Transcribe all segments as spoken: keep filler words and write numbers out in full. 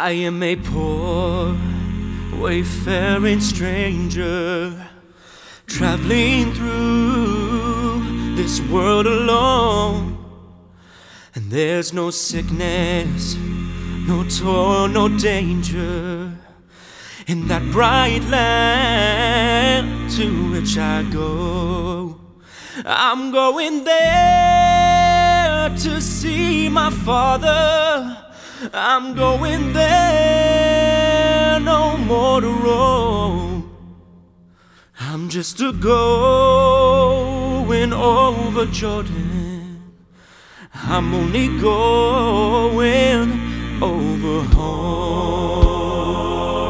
I am a poor, wayfaring stranger, traveling through this world alone. And there's no sickness, no toil, no danger in that bright land to which I go. I'm going there to see my Father. I'm going there, no more to roam. I'm just a going over Jordan. I'm only going over home.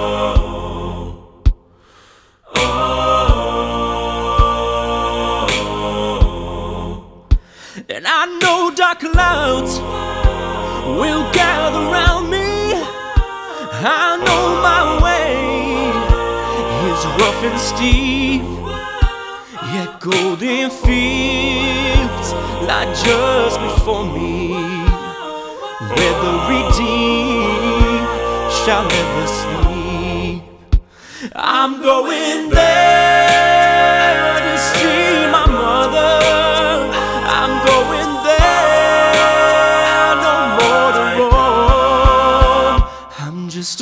Oh. And I know dark clouds will gather round me. I know my way is rough and steep, yet golden fields lie just before me, where the redeemed shall never sleep. I'm going there to see my mother. I'm going there, no more to roam. I'm just a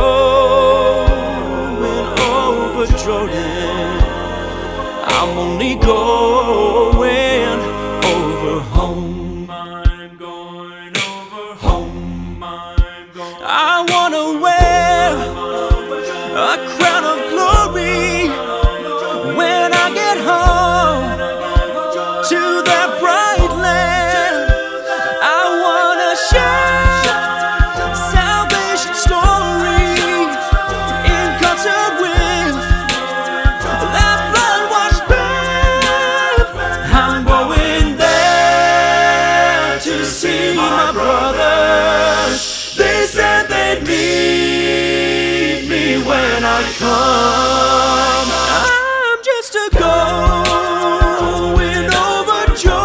going over Jordan. I'm only going over home. I'm going over home. I'm going. I wanna wear a crown of glory when I get home to that bright land. I wanna share salvation stories in concert with that blood-washed babe. I'm going there to see my brothers. They said they'd meet me when I come. I'm just a going over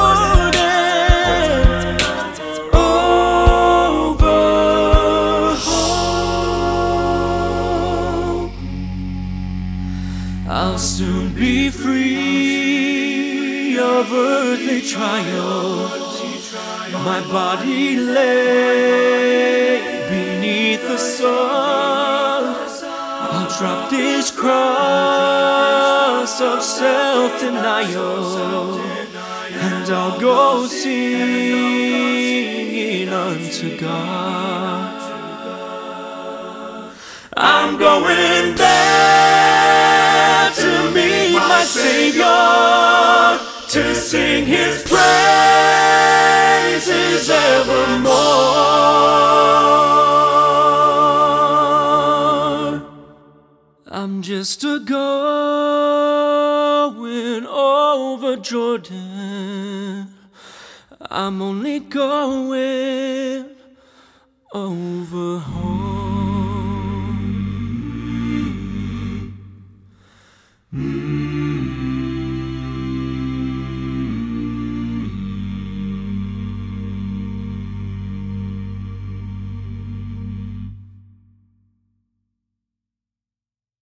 Jordan, over home. I'll soon be free of earthly trials. My body lay beneath the sun. I'll drop this cross of self-denial, and I'll go singing unto God. I'm going there to meet my Savior, to sing His praises evermore. I'm just a going over Jordan. I'm only going over home.